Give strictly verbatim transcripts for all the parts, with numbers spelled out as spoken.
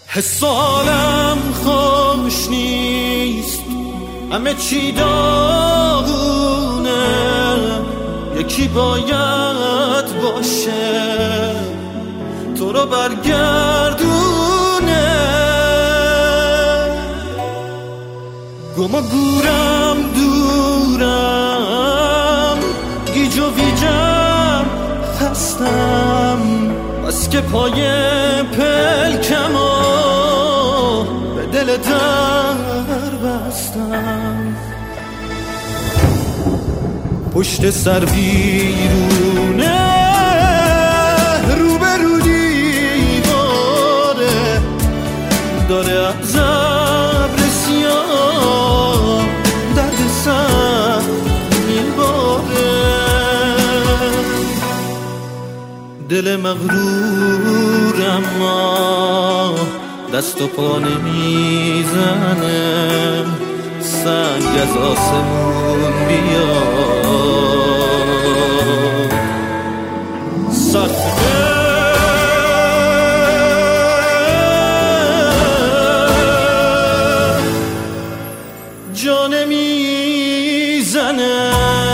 حس حالم خوش نیست، همه چی داغونه، یکی باید باشه تو رو برگردونه. گم و گورم دورم، گیج و ویجم خستم، بس که پای پلکم و به دل در بستم. پشت سر بیرونه، رو به رو دیواره، داره از ابر سیاه درد سر میباره. دل مغرور اما دست و پا نمیزنه، سنگ از آسمون بیاد سخته. جا نمیزنه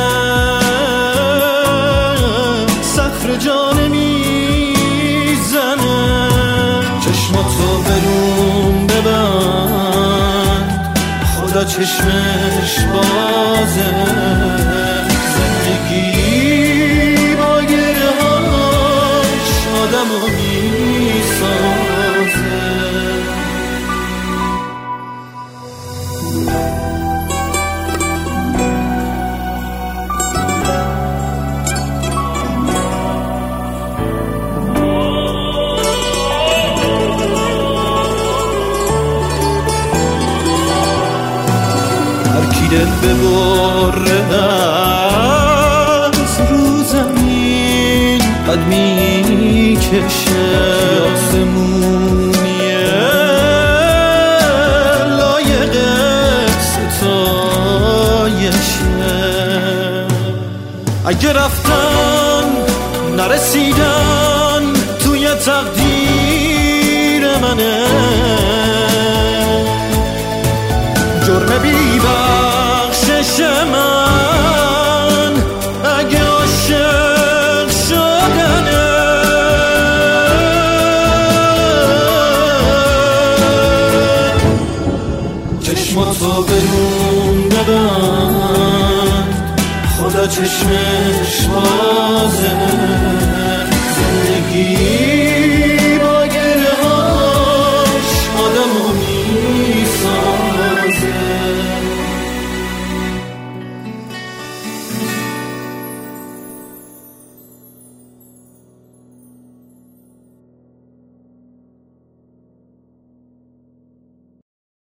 صخره، جا نمیزنه. چشماتو برون ببند، خدا چشمش بازه. زندگی با گره هاش آدمو میسازه. دل ببره از رو زمین، قد میکشه آسمونیه لایق ستایشه. اگه رفتن نرسیدن توی تقدیر منه، جرم بی‌بخشش من اگه عاشق شدنه. چشماتو برون ببند، خدا چشمش بازه.